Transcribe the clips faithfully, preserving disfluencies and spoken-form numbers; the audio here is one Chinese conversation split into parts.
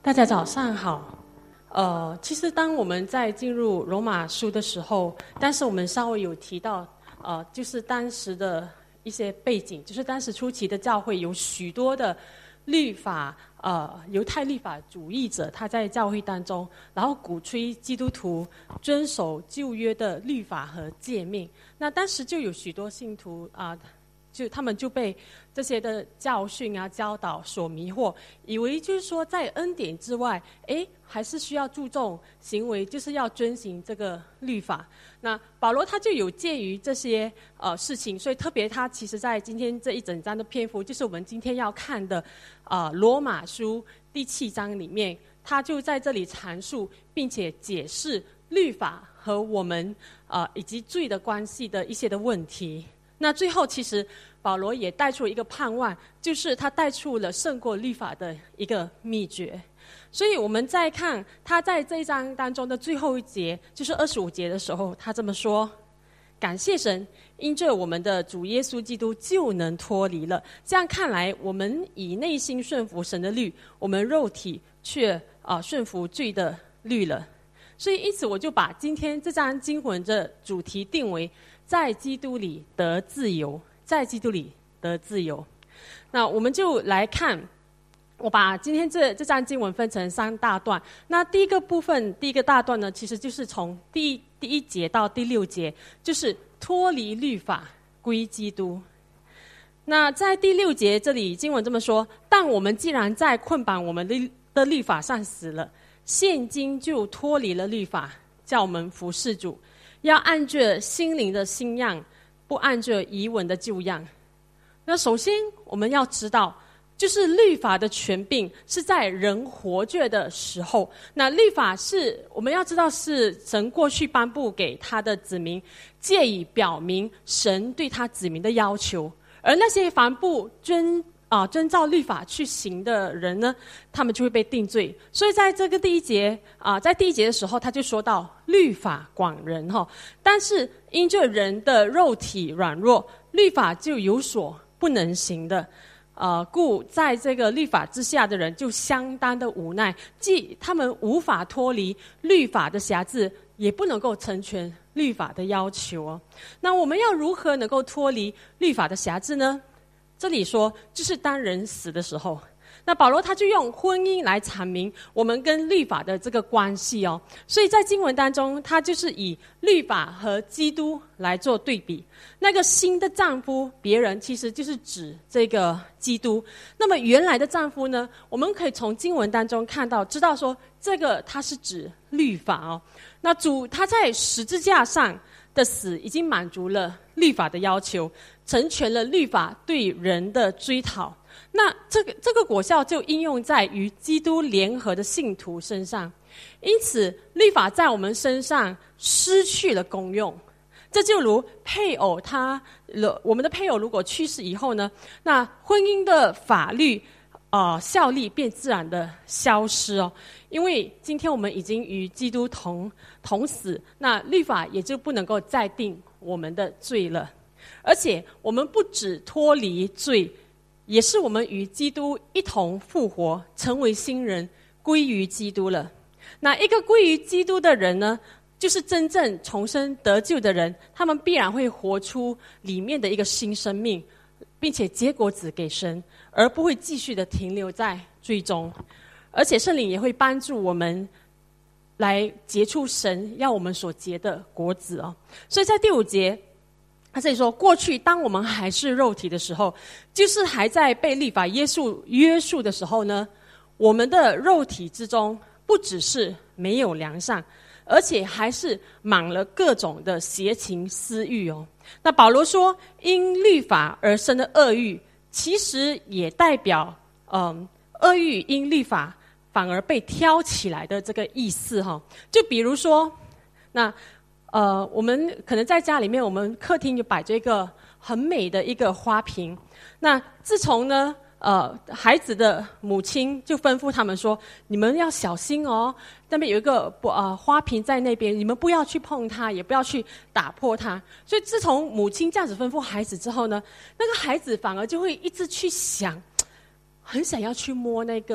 大家早上好。呃，其实当我们在进入罗马书的时候，但是我们稍微有提到，呃，就是当时的一些背景，就是当时初期的教会有许多的律法，呃，犹太律法主义者，他在教会当中，然后鼓吹基督徒遵守旧约的律法和诫命。那当时就有许多信徒啊。呃就他们就被这些的教训啊、教导所迷惑，以为就是说在恩典之外，诶，还是需要注重行为，就是要遵行这个律法。那保罗他就有介于这些呃事情，所以特别他其实在今天这一整章的篇幅，就是我们今天要看的啊、呃、罗马书第七章里面，他就在这里阐述并且解释律法和我们啊、呃、以及罪的关系的一些的问题。那最后其实保罗也带出一个盼望，就是他带出了胜过律法的一个秘诀。所以我们再看他在这一章当中的最后一节，就是二十五节的时候，他这么说：感谢神，因着我们的主耶稣基督就能脱离了。这样看来，我们以内心顺服神的律，我们肉体却啊、呃、顺服罪的律了。所以因此我就把今天这章经文的主题定为在基督里得自由，在基督里得自由。那我们就来看，我把今天这这章经文分成三大段。那第一个部分，第一个大段呢，其实就是从第一第一节到第六节，就是脱离律法归基督。那在第六节这里，经文这么说：但我们既然在捆绑我们的的律法上死了，现今就脱离了律法，叫我们服事主。要按着心灵的新样，不按着遗文的旧样。那首先我们要知道，就是律法的权柄是在人活着的时候。那律法是我们要知道是神过去颁布给他的子民，借以表明神对他子民的要求。而那些凡不遵啊，遵照律法去行的人呢，他们就会被定罪。所以在这个第一节啊，在第一节的时候，他就说到律法广人哈，但是因着人的肉体软弱，律法就有所不能行的，呃，故在这个律法之下的人就相当的无奈，既他们无法脱离律法的辖制，也不能够成全律法的要求哦。那我们要如何能够脱离律法的辖制呢？这里说，就是当人死的时候，那保罗他就用婚姻来阐明我们跟律法的这个关系哦。所以在经文当中，他就是以律法和基督来做对比。那个新的丈夫别人其实就是指这个基督。那么原来的丈夫呢，我们可以从经文当中看到，知道说这个他是指律法哦。那主他在十字架上的死已经满足了律法的要求，成全了律法对人的追讨。那这个这个果效就应用在与基督联合的信徒身上。因此律法在我们身上失去了功用。这就如配偶他我们的配偶如果去世以后呢，那婚姻的法律呃效力便自然的消失哦。因为今天我们已经与基督同同死，那律法也就不能够再定我们的罪了。而且我们不只脱离罪，也是我们与基督一同复活，成为新人，归于基督了。那一个归于基督的人呢，就是真正重生得救的人，他们必然会活出里面的一个新生命，并且结果子给神，而不会继续的停留在罪中。而且圣灵也会帮助我们来结出神要我们所结的果子哦。所以在第五节他这里说，过去当我们还是肉体的时候，就是还在被律法约束约束的时候呢，我们的肉体之中不只是没有良善，而且还是满了各种的邪情私欲哦。那保罗说，因律法而生的恶欲，其实也代表嗯恶欲因律法反而被挑起来的这个意思哈。就比如说，那呃，我们可能在家里面，我们客厅就摆着一个很美的一个花瓶。那自从呢，呃，孩子的母亲就吩咐他们说：“你们要小心哦，那边有一个不呃花瓶在那边，你们不要去碰它，也不要去打破它。”所以自从母亲这样子吩咐孩子之后呢，那个孩子反而就会一直去想，很想要去摸那个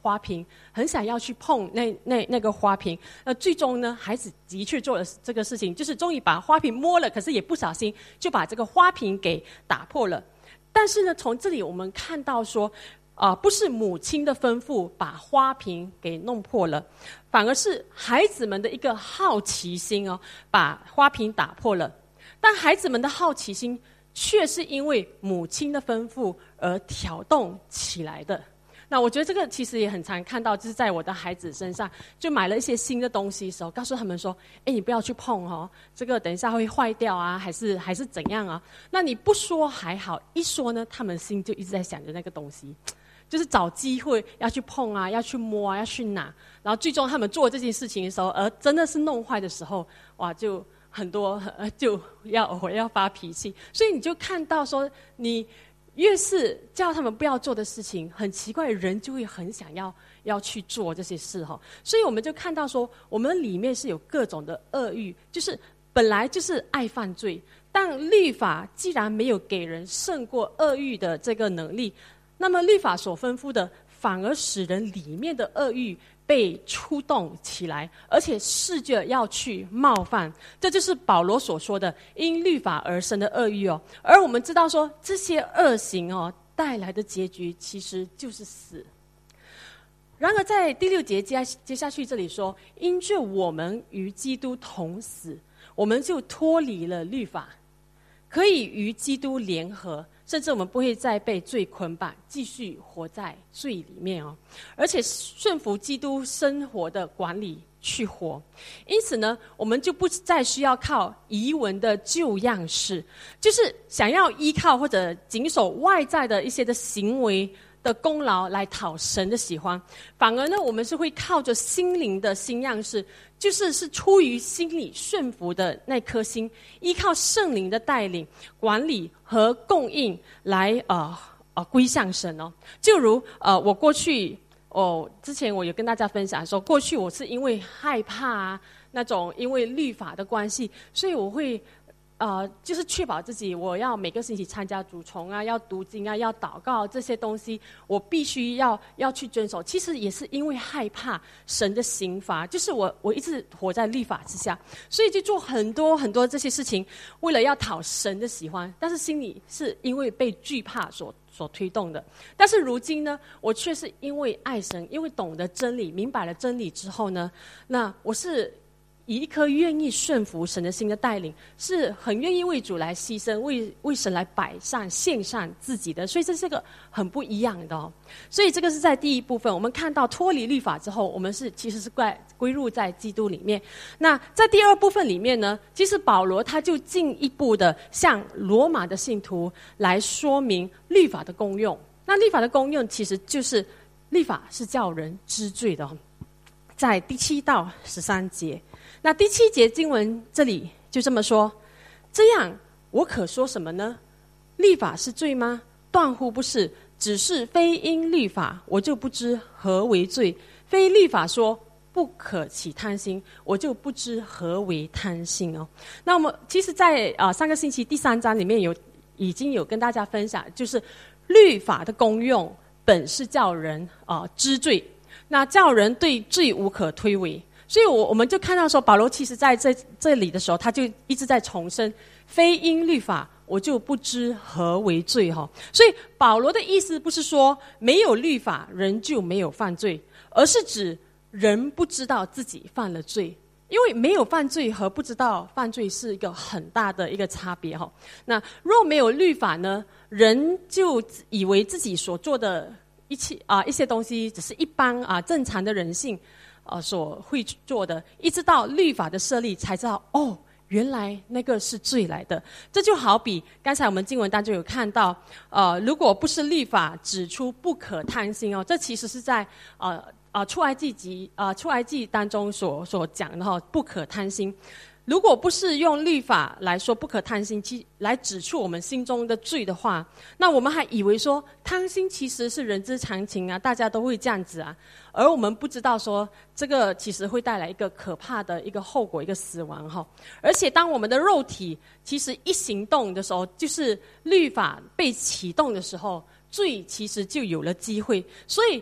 花瓶，很想要去碰那那那个花瓶。那最终呢，孩子的确做了这个事情，就是终于把花瓶摸了，可是也不小心就把这个花瓶给打破了。但是呢，从这里我们看到说，啊、呃，不是母亲的吩咐把花瓶给弄破了，反而是孩子们的一个好奇心哦，把花瓶打破了。但孩子们的好奇心却是因为母亲的吩咐而挑动起来的。那我觉得这个其实也很常看到，就是在我的孩子身上，就买了一些新的东西的时候，告诉他们说：“哎，你不要去碰哦，这个等一下会坏掉啊，还是还是怎样啊？”那你不说还好，一说呢，他们心就一直在想着那个东西，就是找机会要去碰啊，要去摸啊，要去拿。然后最终他们做这件事情的时候，而真的是弄坏的时候，哇，就很多就要我要发脾气。所以你就看到说，你越是叫他们不要做的事情，很奇怪，人就会很想要要去做这些事哈。所以我们就看到说，我们里面是有各种的恶欲，就是本来就是爱犯罪，但律法既然没有给人胜过恶欲的这个能力，那么律法所吩咐的，反而使人里面的恶欲被触动起来，而且试着要去冒犯。这就是保罗所说的因律法而生的恶欲哦。而我们知道说，这些恶行哦带来的结局其实就是死。然而在第六节接接下去这里说，因着我们与基督同死，我们就脱离了律法，可以与基督联合，甚至我们不会再被罪捆绑，继续活在罪里面哦，而且顺服基督生活的管理去活。因此呢，我们就不再需要靠遗文的旧样式，就是想要依靠或者谨守外在的一些的行为的功劳来讨神的喜欢，反而呢，我们是会靠着心灵的新样式，就是是出于心里顺服的那颗心，依靠圣灵的带领、管理和供应来呃呃归向神哦。就如呃我过去哦之前我有跟大家分享说，过去我是因为害怕啊那种因为律法的关系，所以我会。呃，就是确保自己，我要每个星期参加主崇啊，要读经啊，要祷告这些东西，我必须要要去遵守。其实也是因为害怕神的刑罚，就是我我一直活在律法之下，所以就做很多很多这些事情，为了要讨神的喜欢，但是心里是因为被惧怕所所推动的。但是如今呢，我却是因为爱神，因为懂得真理，明白了真理之后呢，那我是。以一颗愿意顺服神的心的带领，是很愿意为主来牺牲，为为神来摆上献上自己的，所以这是个很不一样的哦。所以这个是在第一部分，我们看到脱离律法之后，我们是其实是归归入在基督里面。那在第二部分里面呢，其实保罗他就进一步的向罗马的信徒来说明律法的功用。那律法的功用其实就是律法是叫人知罪的哦，在第七到十三节。那第七节经文这里就这么说，这样我可说什么呢？律法是罪吗？断乎不是，只是非因律法，我就不知何为罪；非律法说不可起贪心，我就不知何为贪心哦。那我们其实在啊、呃、上个星期第三章里面有已经有跟大家分享，就是律法的功用本是叫人啊、呃、知罪，那叫人对罪无可推诿。所以我我们就看到说，保罗其实在这这里的时候，他就一直在重申，非因律法，我就不知何为罪哈。所以保罗的意思不是说没有律法人就没有犯罪，而是指人不知道自己犯了罪。因为没有犯罪和不知道犯罪是一个很大的一个差别哈。那若没有律法呢，人就以为自己所做的一切啊、呃、一些东西只是一般啊、呃、正常的人性。呃，所会做的，一直到律法的设立，才知道哦，原来那个是罪来的。这就好比刚才我们经文当中有看到，呃，如果不是律法指出不可贪心哦，这其实是在呃呃出埃及记呃出埃及当中所所讲的哈、哦，不可贪心。如果不是用律法来说不可贪心，其来指出我们心中的罪的话，那我们还以为说贪心其实是人之常情啊，大家都会这样子啊，而我们不知道说这个其实会带来一个可怕的一个后果，一个死亡哈。而且当我们的肉体其实一行动的时候，就是律法被启动的时候，罪其实就有了机会。所以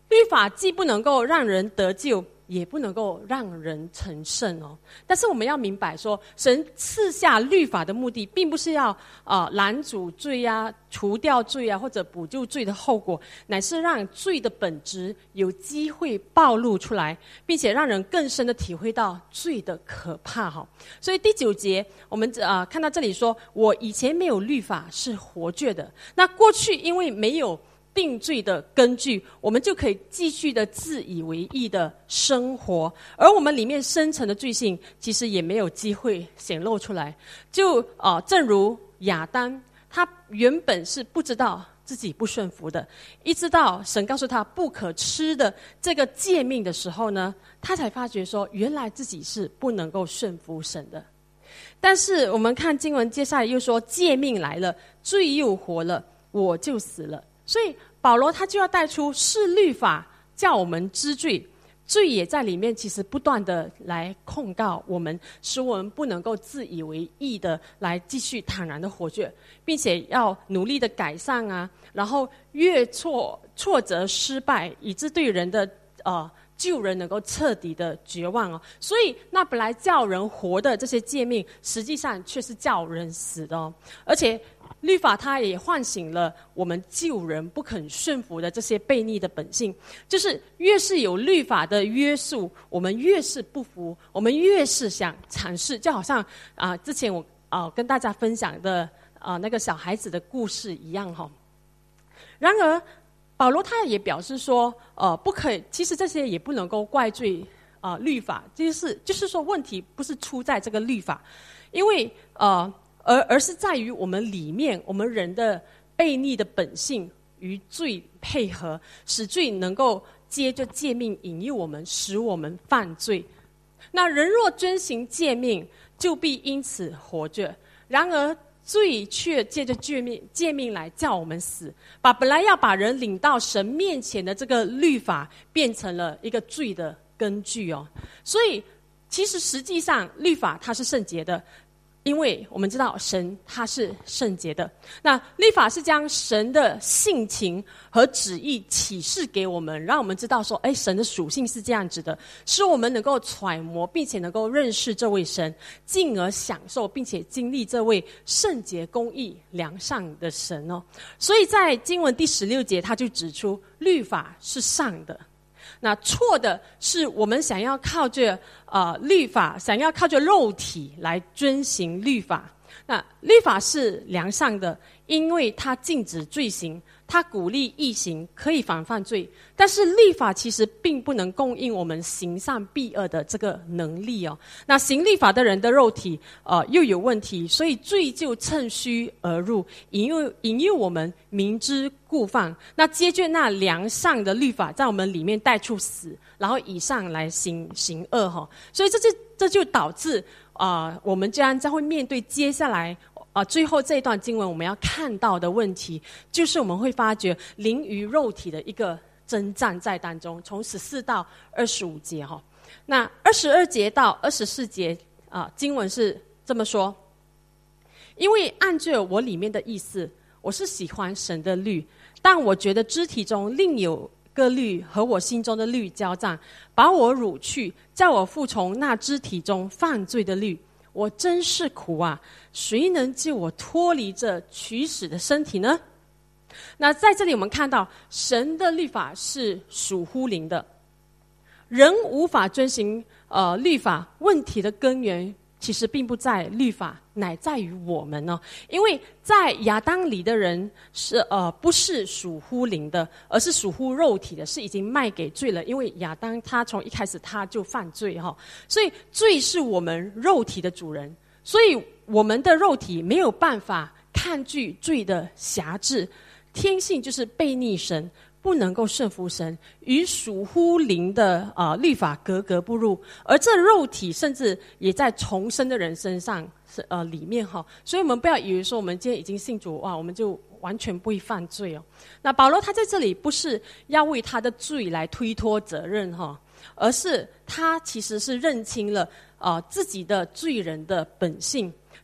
律法既不能够让人得救，也不能够让人成圣哦。但是我们要明白说，神赐下律法的目的，并不是要呃拦阻罪啊、除掉罪啊，或者补救罪的后果，乃是让罪的本质有机会暴露出来，并且让人更深的体会到罪的可怕哈。所以第九节我们呃看到这里说，我以前没有律法是活着的。那过去因为没有定罪的根据，我们就可以继续的自以为意的生活，而我们里面深层的罪性其实也没有机会显露出来。就呃，正如亚当，他原本是不知道自己不顺服的，一直到神告诉他不可吃的这个诫命的时候呢，他才发觉说，原来自己是不能够顺服神的。但是我们看经文接下来又说，诫命来了，罪又活了，我就死了。所以保罗他就要带出，是律法叫我们知罪，罪也在里面其实不断的来控告我们，使我们不能够自以为意的来继续坦然的活着，并且要努力的改善啊，然后越挫挫折失败，以致对人的呃救人能够彻底的绝望哦。所以那本来叫人活的这些诫命，实际上却是叫人死的哦。而且律法它也唤醒了我们救人不肯顺服的这些悖逆的本性，就是越是有律法的约束，我们越是不服，我们越是想尝试。就好像啊、呃，之前我啊、呃、跟大家分享的啊、呃、那个小孩子的故事一样哈、哦。然而保罗他也表示说，呃，不可以，其实这些也不能够怪罪啊、呃、律法，就是就是说问题不是出在这个律法，因为呃。而而是在于我们里面，我们人的悖逆的本性与罪配合，使罪能够接着诫命引诱我们，使我们犯罪。那人若遵行诫命，就必因此活着。然而罪却借着诫命诫命来叫我们死，把本来要把人领到神面前的这个律法，变成了一个罪的根据哦。所以其实实际上律法它是圣洁的，因为我们知道神他是圣洁的，那律法是将神的性情和旨意启示给我们，让我们知道说，哎，神的属性是这样子的，使我们能够揣摩，并且能够认识这位神，进而享受并且经历这位圣洁、公义、良善的神哦。所以在经文第十六节，他就指出，律法是善的。那错的是我们想要靠着呃律法，想要靠着肉体来遵行律法。那律法是良善的，因为它禁止罪行，它鼓励义行，可以防范罪。但是律法其实并不能供应我们行善避恶的这个能力哦。那行律法的人的肉体呃又有问题，所以罪就趁虚而入，引诱引诱我们明知故犯。那接着那良善的律法在我们里面带出死，然后以上来行行恶哈、哦。所以这就这就导致啊、呃，我们这样将会面对接下来啊、呃、最后这一段经文我们要看到的问题，就是我们会发觉灵与肉体的一个征战在当中。从十四到二十五节哈、哦，那二十二节到二十四节啊、呃，经文是这么说：因为按着我里面的意思，我是喜欢神的律，但我觉得肢体中另有个律和我心中的律交战，把我掳去，叫我服从那肢体中犯罪的律。我真是苦啊！谁能救我脱离这取死的身体呢？那在这里我们看到，神的律法是属乎灵的，人无法遵行呃律法，问题的根源其实并不在律法，乃在于我们呢、哦。因为在亚当里的人是呃不是属乎灵的，而是属乎肉体的，是已经卖给罪了。因为亚当他从一开始他就犯罪哈、哦，所以罪是我们肉体的主人，所以我们的肉体没有办法抗拒罪的辖制，天性就是悖逆神，不能够顺服神，与属乎灵的啊、呃、律法格格不入，而这肉体甚至也在重生的人身上是呃里面哈，所以我们不要以为说我们今天已经信主哇，我们就完全不会犯罪哦。那保罗他在这里不是要为他的罪来推脱责任哈，而是他其实是认清了啊、呃、自己的罪人的本性，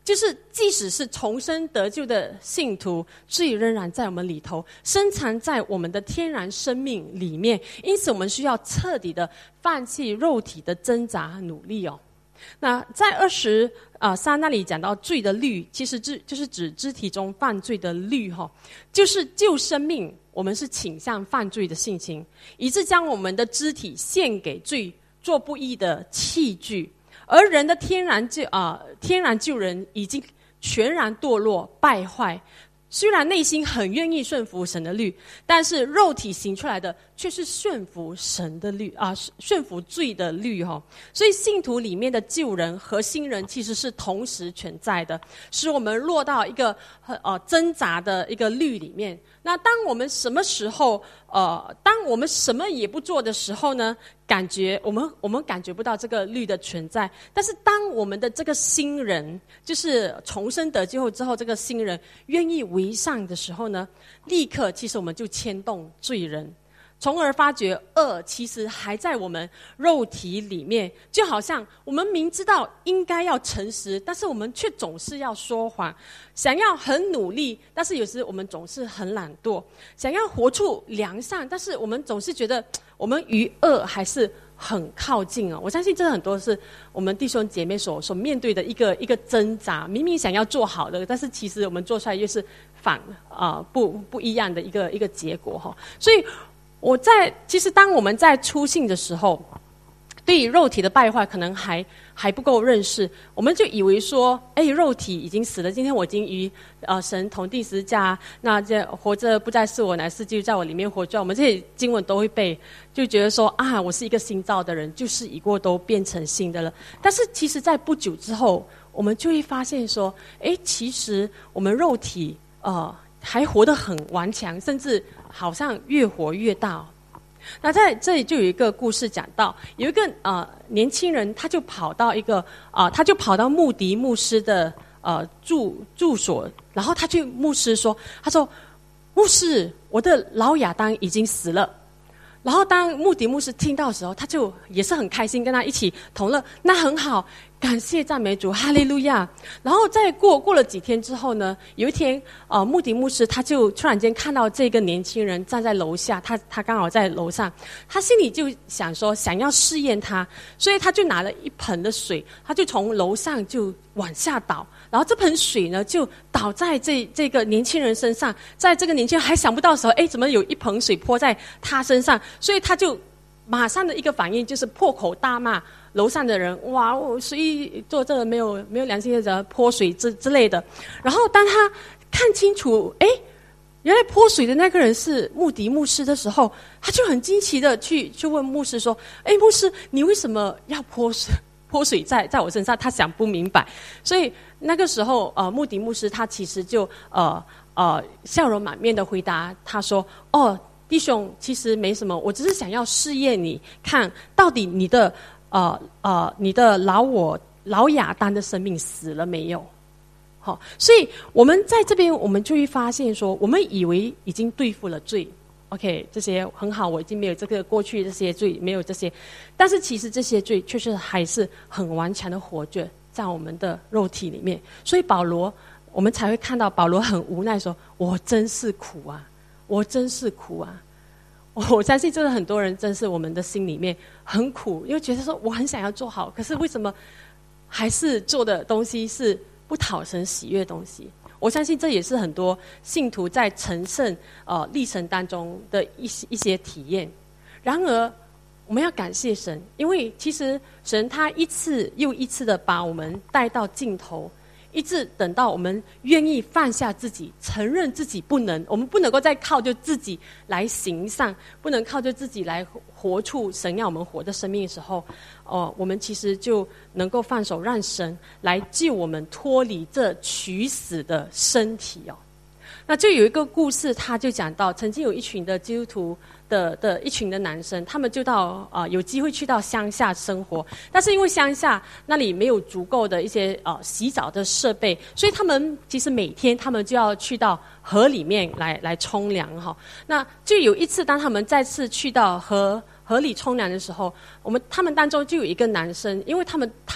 就是即使是重生得救的信徒，罪仍然在我们里头，深藏在我们的天然生命里面。因此我们需要彻底的放弃肉体的挣扎努力哦。那在二十啊三那里讲到罪的律，其实就就是指肢体中犯罪的律哈、哦，就是救生命，我们是倾向犯罪的性情，以致将我们的肢体献给罪，做不义的器具。而人的天然救啊、呃，天然救人已经全然堕落败坏。虽然内心很愿意顺服神的律，但是肉体行出来的却是顺服神的律啊，顺服罪的律哈、哦。所以信徒里面的旧人和新人其实是同时存在的，使我们落到一个呃挣扎的一个律里面。那当我们什么时候呃，当我们什么也不做的时候呢？感觉我们我们感觉不到这个律的存在，但是当我们的这个新人，就是重生得救后之后，这个新人愿意为善的时候呢，立刻其实我们就牵动罪人，从而发觉恶其实还在我们肉体里面。就好像我们明知道应该要诚实，但是我们却总是要说谎，想要很努力，但是有时我们总是很懒惰，想要活出良善，但是我们总是觉得我们与恶还是很靠近啊！我相信这很多是我们弟兄姐妹所所面对的一个一个挣扎。明明想要做好的，但是其实我们做出来又是反啊、呃、不不一样的一个一个结果哈。所以我在其实当我们在初信的时候，对于肉体的败坏可能还还不够认识，我们就以为说，哎，肉体已经死了，今天我已经与呃神同定十字架，那这活着不再是我，乃是基督在我里面活着。我们这些经文都会背，就觉得说啊，我是一个新造的人，就是已过都变成新的了。但是其实在不久之后，我们就会发现说，哎，其实我们肉体呃还活得很顽强，甚至好像越活越大。那在这里就有一个故事讲到，有一个呃年轻人，他就跑到一个啊、呃，他就跑到穆迪牧师的呃住住所，然后他去牧师说，他说牧师，我的老亚当已经死了。然后当穆迪牧师听到的时候，他就也是很开心，跟他一起同乐，那很好，感谢赞美主，哈利路亚。然后再过过了几天之后呢，有一天呃穆迪牧师他就突然间看到这个年轻人站在楼下，他他刚好在楼上，他心里就想说想要试验他，所以他就拿了一盆的水，他就从楼上就往下倒，然后这盆水呢就倒在这这个年轻人身上，在这个年轻人还想不到的时候，哎，怎么有一盆水泼在他身上？所以他就马上的一个反应就是破口大骂楼上的人，哇，我谁做这个没有没有良心的人泼水之之类的。然后当他看清楚，哎，原来泼水的那个人是穆迪牧师的时候，他就很惊奇的去去问牧师说，哎，牧师，你为什么要泼水？泼水在在我身上？他想不明白。所以那个时候呃穆迪牧师他其实就呃呃笑容满面的回答他说，哦，弟兄，其实没什么，我只是想要试验你，看到底你的呃呃你的老我老亚当的生命死了没有。好，所以我们在这边我们就会发现说，我们以为已经对付了罪， OK， 这些很好，我已经没有这个过去这些罪，没有这些，但是其实这些罪确实还是很顽强的活着在我们的肉体里面。所以保罗，我们才会看到保罗很无奈说，我真是苦啊，我真是苦啊。我相信真的很多人真是我们的心里面很苦，因为觉得说我很想要做好，可是为什么还是做的东西是不讨神喜悦的东西。我相信这也是很多信徒在成圣呃历程当中的一些一些体验。然而我们要感谢神，因为其实神他一次又一次的把我们带到尽头，一直等到我们愿意放下自己，承认自己不能，我们不能够再靠着自己来行善，不能靠着自己来活出神要我们活的生命的时候，哦、呃，我们其实就能够放手，让神来救我们脱离这取死的身体哦。那就有一个故事，他就讲到，曾经有一群的基督徒的的一群的男生，他们就到啊、呃、有机会去到乡下生活，但是因为乡下那里没有足够的一些呃洗澡的设备，所以他们其实每天他们就要去到河里面来来冲凉哈。那就有一次，当他们再次去到河河里冲凉的时候，我们他们当中就有一个男生，因为他们他的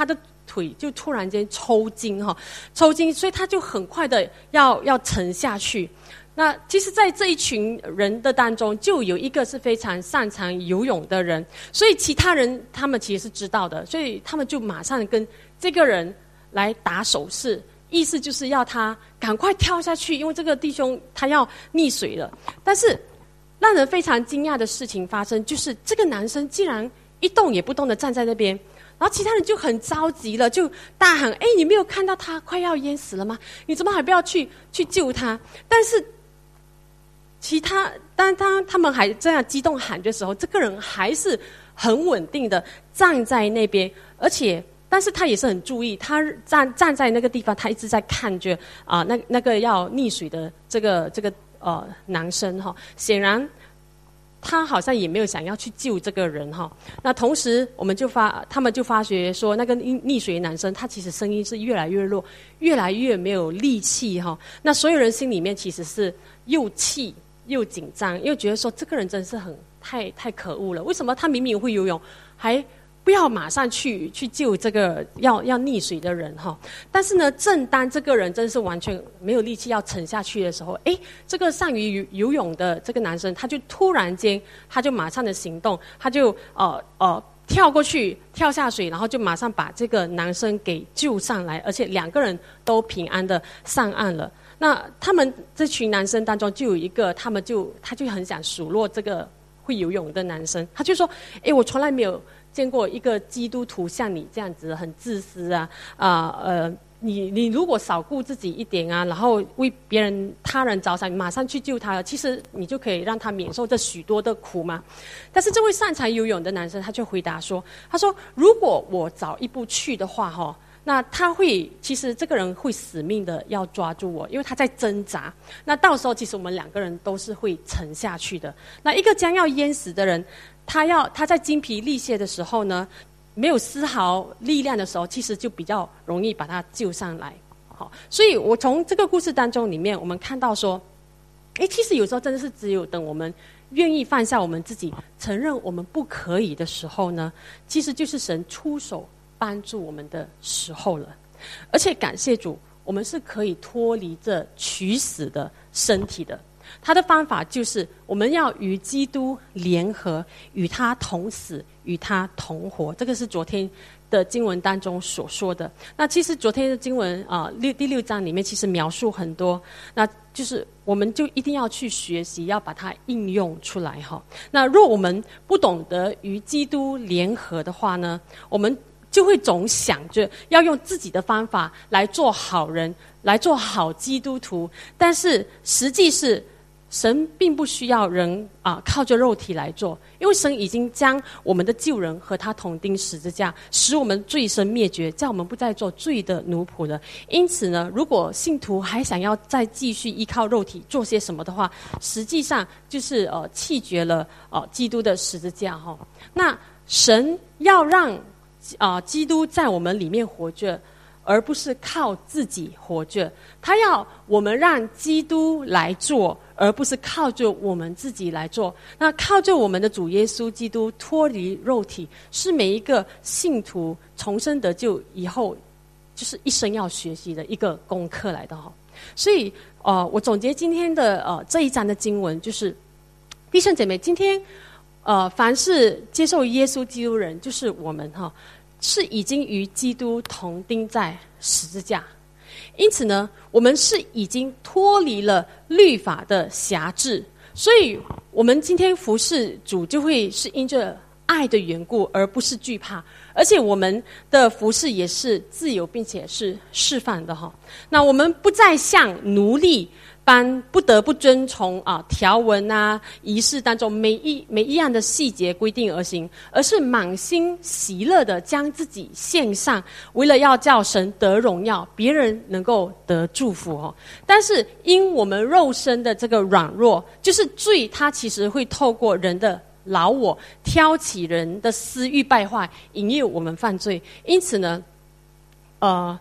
腿就突然间抽筋哈，抽筋，所以他就很快的要要沉下去。那其实在这一群人的当中，就有一个是非常擅长游泳的人，所以其他人他们其实是知道的，所以他们就马上跟这个人来打手势，意思就是要他赶快跳下去，因为这个弟兄他要溺水了。但是让人非常惊讶的事情发生，就是这个男生竟然一动也不动的站在那边，然后其他人就很着急了，就大喊：哎，你没有看到他快要淹死了吗？你怎么还不要去去救他？但是其他当当他们还这样激动喊的时候，这个人还是很稳定的站在那边，而且但是他也是很注意，他站站在那个地方，他一直在看着啊、呃、那那个要溺水的这个这个呃男生哈，显然他好像也没有想要去救这个人哈。那同时我们就发他们就发觉说，那个溺溺水男生他其实声音是越来越弱，越来越没有力气哈。那所有人心里面其实是又气又紧张，又觉得说这个人真是很太太可恶了，为什么他明明会游泳，还不要马上去去救这个要要溺水的人哈？但是呢，正当这个人真是完全没有力气要沉下去的时候，诶，这个善于游游泳的这个男生，他就突然间他就马上的行动，他就呃呃跳过去跳下水，然后就马上把这个男生给救上来，而且两个人都平安的上岸了。那他们这群男生当中就有一个，他们就他就很想数落这个会游泳的男生，他就说：诶，我从来没有见过一个基督徒像你这样子很自私啊啊 呃, 呃你你如果少顾自己一点啊，然后为别人他人着想，马上去救他了，其实你就可以让他免受这许多的苦嘛。但是这位擅长游泳的男生他就回答说，他说如果我早一步去的话哈，那他会其实这个人会死命的要抓住我，因为他在挣扎，那到时候其实我们两个人都是会沉下去的。那一个将要淹死的人，他要他在精疲力竭的时候呢，没有丝毫力量的时候，其实就比较容易把他救上来。好，所以我从这个故事当中里面，我们看到说，诶，其实有时候真的是只有等我们愿意放下我们自己，承认我们不可以的时候呢，其实就是神出手帮助我们的时候了。而且感谢主，我们是可以脱离这取死的身体的。他的方法就是我们要与基督联合，与他同死，与他同活。这个是昨天的经文当中所说的。那其实昨天的经文啊，六第六章里面其实描述很多，那就是我们就一定要去学习，要把它应用出来哈。那若我们不懂得与基督联合的话呢，我们就会总想着要用自己的方法来做好人，来做好基督徒。但是实际是神并不需要人啊靠着肉体来做，因为神已经将我们的救人和他同钉十字架，使我们罪身灭绝，叫我们不再做罪的奴仆了。因此呢，如果信徒还想要再继续依靠肉体做些什么的话，实际上就是呃弃绝了呃基督的十字架哈。那神要让啊、呃、基督在我们里面活着，而不是靠自己活着。他要我们让基督来做，而不是靠着我们自己来做。那靠着我们的主耶稣基督脱离肉体，是每一个信徒重生得救以后就是一生要学习的一个功课来的哈。所以呃，我总结今天的呃这一章的经文，就是弟兄姐妹，今天呃凡是接受耶稣基督人，就是我们哈，是已经与基督同钉在十字架。因此呢，我们是已经脱离了律法的辖制，所以我们今天服侍主就会是因着爱的缘故，而不是惧怕。而且我们的服侍也是自由并且是释放的哈。那我们不再像奴隶般不得不遵从啊条文啊仪式当中每一每一样的细节规定而行，而是满心喜乐的将自己献上，为了要叫神得荣耀，别人能够得祝福哦。但是因我们肉身的这个软弱，就是罪，它其实会透过人的老我挑起人的私欲败坏，引诱我们犯罪。因此呢，呃。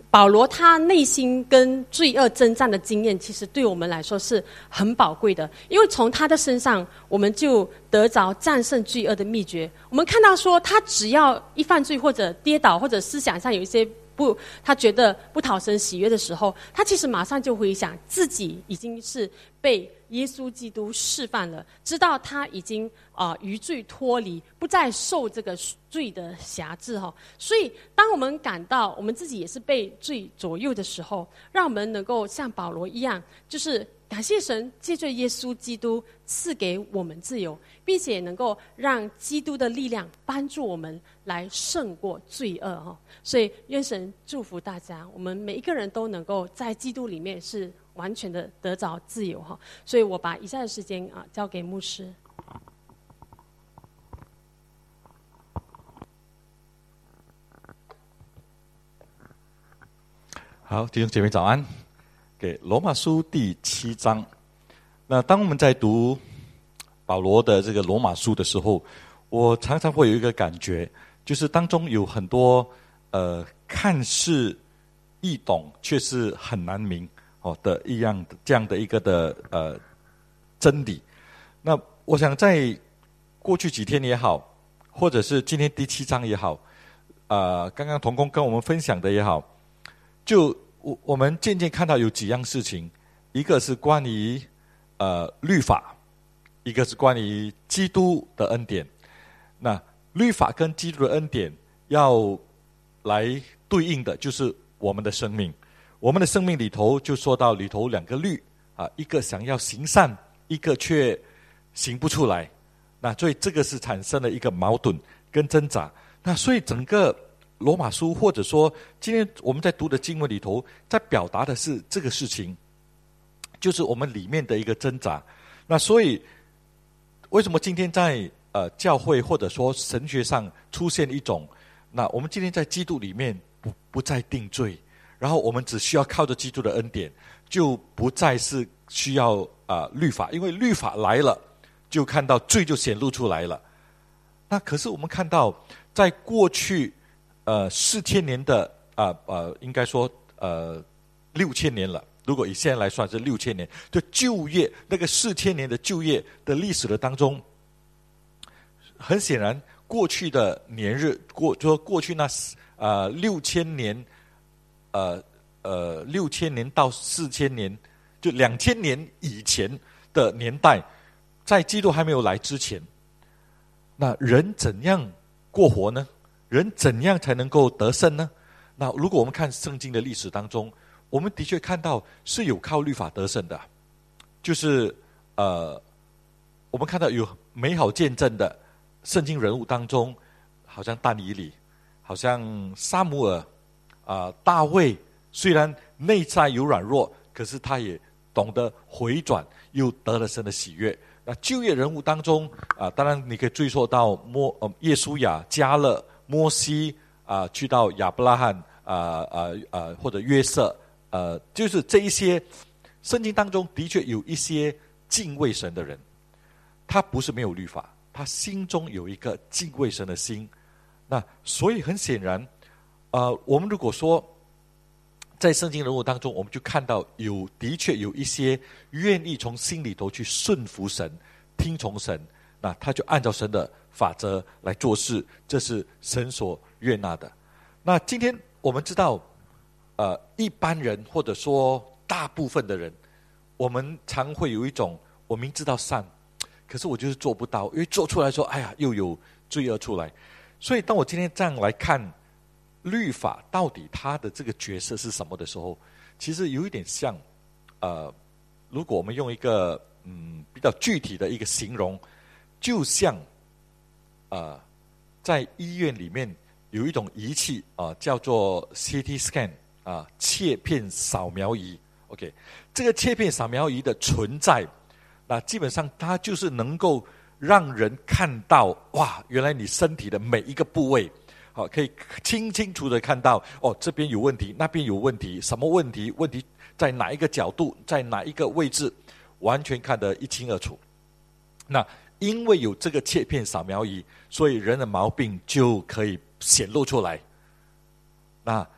保罗他内心跟罪恶征战的经验，其实对我们来说是很宝贵的，因为从他的身上，我们就得着战胜罪恶的秘诀。我们看到说，他只要一犯罪或者跌倒，或者思想上有一些不，他觉得不讨神喜悦的时候，他其实马上就回想自己已经是被耶稣基督释放了，知道他已经啊、呃、余罪脱离，不再受这个罪的辖制哈。所以，当我们感到我们自己也是被罪左右的时候，让我们能够像保罗一样，就是感谢神借着耶稣基督赐给我们自由，并且能够让基督的力量帮助我们来胜过罪恶哈。所以，愿神祝福大家，我们每一个人都能够在基督里面是完全的得着自由哈。所以我把以下的时间啊交给牧师。 好，弟兄姐妹早安。给罗马书第七章。那当我们在读保罗的这个罗马书的时候，我常常会有一个感觉，就是当中有很多呃看似易懂却是很难明哦的一样这样的一个的呃真理。那我想在过去几天也好，或者是今天第七章也好，呃刚刚同工跟我们分享的也好，就我我们渐渐看到有几样事情，一个是关于呃律法，一个是关于基督的恩典。那律法跟基督的恩典要来对应的就是我们的生命，我们的生命里头就说到里头两个律啊，一个想要行善，一个却行不出来。那所以这个是产生了一个矛盾跟挣扎。那所以整个罗马书，或者说今天我们在读的经文里头，在表达的是这个事情，就是我们里面的一个挣扎。那所以为什么今天在呃教会或者说神学上出现一种，那我们今天在基督里面不不再定罪，然后我们只需要靠着基督的恩典，就不再是需要啊、呃、律法，因为律法来了，就看到罪就显露出来了。那可是我们看到在过去呃四千年的啊 呃, 呃应该说呃六千年了，如果以现在来算是六千年，就旧约那个四千年的旧约的历史的当中，很显然过去的年日过就说过去那呃六千年呃呃六千年到四千年，就两千年以前的年代，在基督还没有来之前，那人怎样过活呢？人怎样才能够得胜呢？那如果我们看圣经的历史当中，我们的确看到是有靠律法得胜的，就是呃，我们看到有美好见证的圣经人物当中，好像但以理，好像撒母耳啊、呃、大卫，虽然内在有软弱，可是他也懂得回转，又得了神的喜悦。那旧约人物当中啊、呃，当然你可以追溯到摩呃耶稣亚、迦勒、摩西啊、呃，去到亚伯拉罕啊啊啊，或者约瑟，呃，就是这一些圣经当中的确有一些敬畏神的人，他不是没有律法，他心中有一个敬畏神的心。那所以很显然，呃，我们如果说在圣经人物当中，我们就看到有的确有一些愿意从心里头去顺服神、听从神，那他就按照神的法则来做事，这是神所悦纳的。那今天我们知道，呃，一般人或者说大部分的人，我们常会有一种，我明知道善，可是我就是做不到，因为做出来说，哎呀，又有罪恶出来。所以当我今天这样来看律法到底它的这个角色是什么的时候，其实有一点像，呃，如果我们用一个嗯比较具体的一个形容，就像呃在医院里面有一种仪器啊、呃，叫做 C T scan 啊、呃，切片扫描仪。OK， 这个切片扫描仪的存在，那基本上它就是能够让人看到，哇，原来你身体的每一个部位，好、哦，可以清清楚的看到，哦，这边有问题，那边有问题，什么问题？问题在哪一个角度，在哪一个位置，完全看得一清二楚。那因为有这个切片扫描仪，所以人的毛病就可以显露出来。那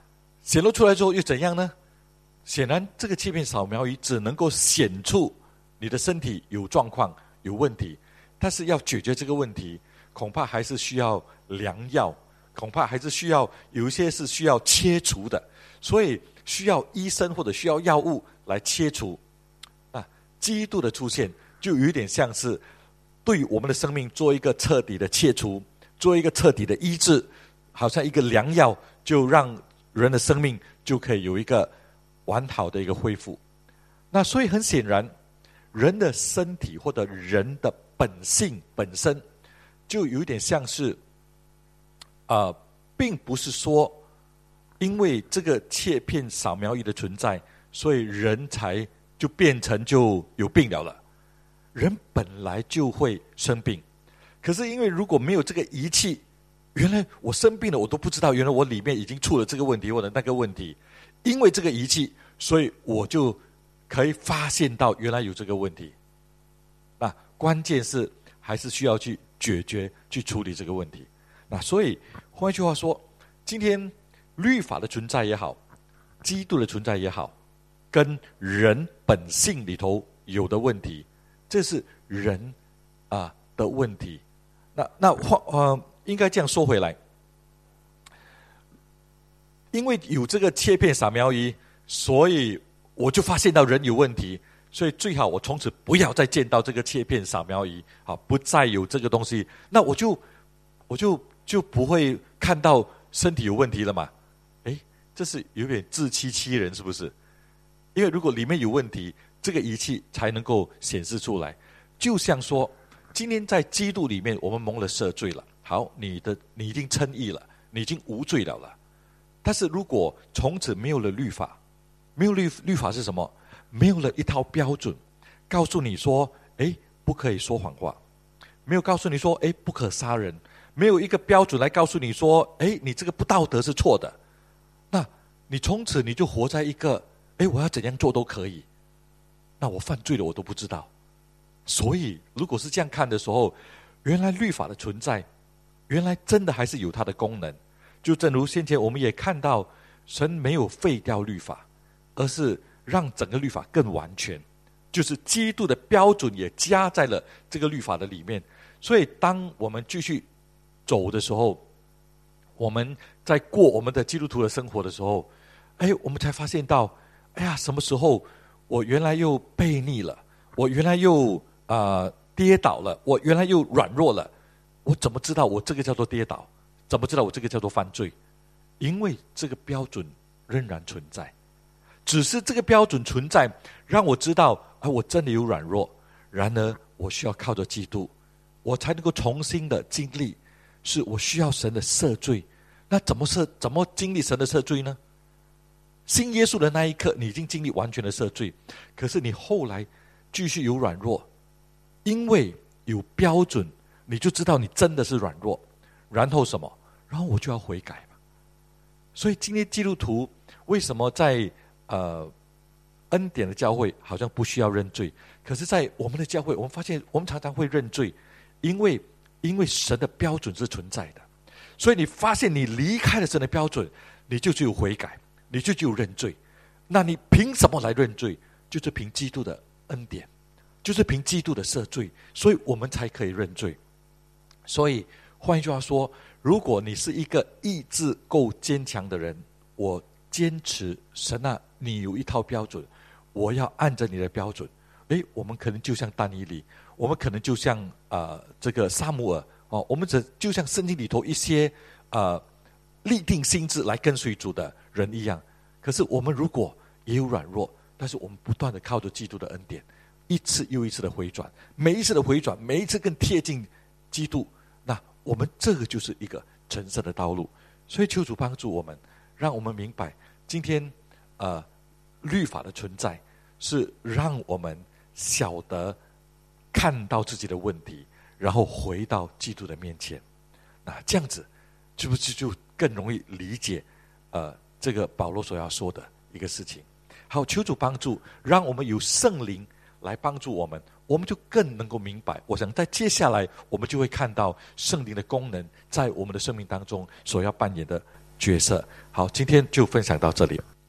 显露出来之后又怎样呢？显然这个切片扫描仪只能够显出你的身体有状况有问题，但是要解决这个问题，恐怕还是需要良药，恐怕还是需要有一些是需要切除的，所以需要医生或者需要药物来切除。啊，基督的出现就有一点像是对我们的生命做一个彻底的切除，做一个彻底的医治，好像一个良药，就让人的生命就可以有一个完好的一个恢复。那所以很显然，人的身体或者人的本性本身就有点像是呃，并不是说因为这个切片扫描仪的存在，所以人才就变成就有病了了。人本来就会生病，可是因为如果没有这个仪器，原来我生病了我都不知道，原来我里面已经出了这个问题或者那个问题。因为这个仪器，所以我就可以发现到原来有这个问题。那关键是还是需要去解决去处理这个问题。那所以换一句话说，今天律法的存在也好，基督的存在也好，跟人本性里头有的问题，这是人啊的问题。那那话呃，应该这样说回来，因为有这个切片扫描仪，所以我就发现到人有问题，所以最好我从此不要再见到这个切片扫描仪，好，不再有这个东西，那我就我就就不会看到身体有问题了嘛。诶，这是有点自欺欺人，是不是？因为如果里面有问题，这个仪器才能够显示出来。就像说，今天在基督里面我们蒙了赦罪了，好，你的你已经称义了，你已经无罪了了。但是如果从此没有了律法，没有律律法是什么？没有了一套标准告诉你说，诶，不可以说谎话，没有告诉你说，诶，不可杀人，没有一个标准来告诉你说，诶，你这个不道德是错的，那你从此你就活在一个，诶，我要怎样做都可以，那我犯罪了我都不知道。所以如果是这样看的时候，原来律法的存在原来真的还是有它的功能。就正如先前我们也看到，神没有废掉律法，而是让整个律法更完全，就是基督的标准也加在了这个律法的里面。所以当我们继续走的时候，我们在过我们的基督徒的生活的时候，哎，我们才发现到，哎呀，什么时候我原来又悖逆了，我原来又呃跌倒了，我原来又软弱了，我怎么知道我这个叫做跌倒？怎么知道我这个叫做犯罪？因为这个标准仍然存在，只是这个标准存在让我知道，啊，我真的有软弱，然而我需要靠着基督，我才能够重新的经历，是我需要神的赦罪。那怎么赦怎么经历神的赦罪呢？信耶稣的那一刻你已经经历完全的赦罪，可是你后来继续有软弱，因为有标准，你就知道你真的是软弱，然后什么？然后我就要悔改嘛。所以今天基督徒为什么在呃恩典的教会好像不需要认罪，可是在我们的教会我们发现我们常常会认罪，因为因为神的标准是存在的。所以你发现你离开了神的标准，你就只有悔改，你就只有认罪。那你凭什么来认罪？就是凭基督的恩典，就是凭基督的赦罪，所以我们才可以认罪。所以换一句话说，如果你是一个意志够坚强的人，我坚持神啊，你有一套标准，我要按着你的标准。诶，我们可能就像但以理，我们可能就像呃这个撒母耳哦，我们只就像圣经里头一些呃立定心志来跟随主的人一样。可是我们如果也有软弱，但是我们不断的靠着基督的恩典，一次又一次的回转，每一次的回转，每一次更贴近基督，那我们这个就是一个成圣的道路。所以求主帮助我们，让我们明白今天呃律法的存在是让我们晓得看到自己的问题，然后回到基督的面前。那这样子是不是就更容易理解呃这个保罗所要说的一个事情？好，求主帮助，让我们有圣灵来帮助我们，我们就更能够明白。我想在接下来我们就会看到圣灵的功能在我们的生命当中所要扮演的角色。好，今天就分享到这里。